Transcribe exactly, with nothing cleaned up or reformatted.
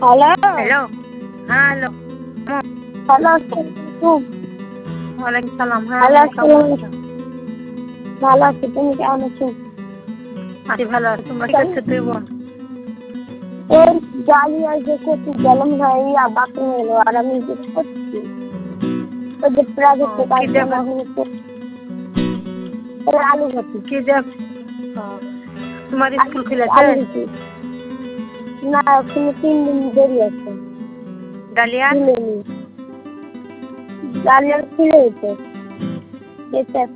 Hello hello হ্যাঁ hello hello আসসালামু ওয়ালাইকুম সালাম। হ্যাঁ হ্যালো কেমন আছো? ভালো আছি, তুমি কেমন আছো? আছি ভালো আছি। তোমরা কি করছো তুই বোন? এই গাড়ি আসবে করতে গেলাম ভাই, বাকি এলো আর আমি কিছু করছি ওদের প্রাইভেট ও, থেকে কি আসবে দেবে? না হয়েছে আলু ভাতি কি দেব? ও, তোমার স্কুল খুলেছে? আলু ভাতি না, ওখানে তিন দিন দেরি আছে। ডালিয়া খুলেনি, ডালিয়া খুলে গেছে।